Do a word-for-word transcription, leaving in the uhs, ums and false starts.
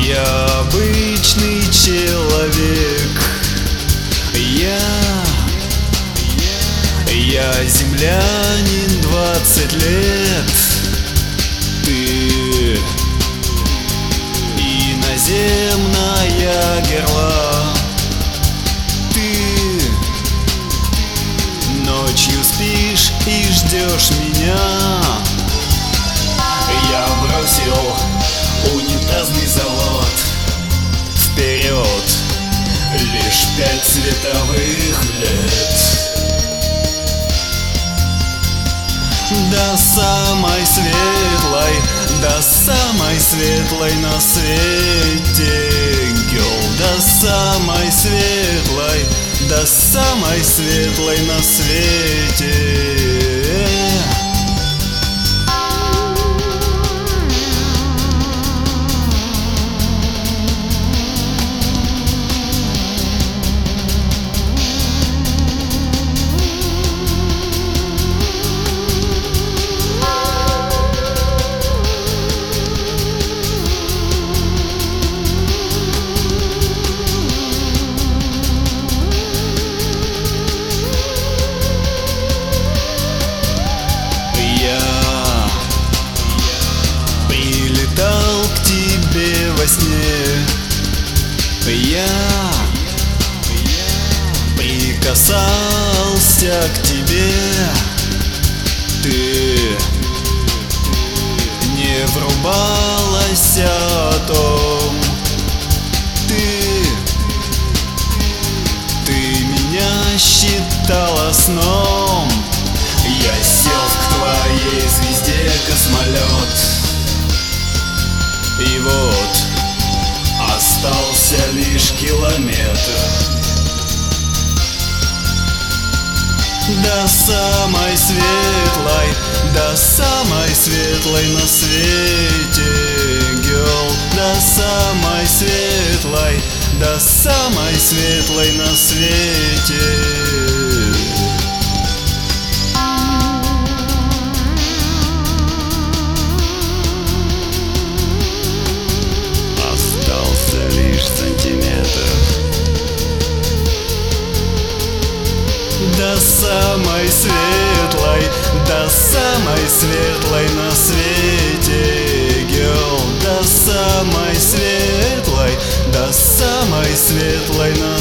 Я обычный человек. Я, я землянин, двадцать лет. Ты иноземная герла. Ты ночью спишь и ждешь меня. Я бросил унитазный завод. Вперед лишь пять световых лет. До самой светлой, до самой светлой на свете, гёл, до самой светлой, до самой светлой на свете. Во сне я прикасался к тебе. Ты не врубалась о том. Ты, ты меня считала сном. Я сел к твоей звезде космолет. И вот остался лишь километр до самой светлой, до самой светлой на свете, гёл, до самой светлой, до самой светлой на свете. До самой светлой, до самой светлой на свете, гёл, до самой светлой, до самой светлой на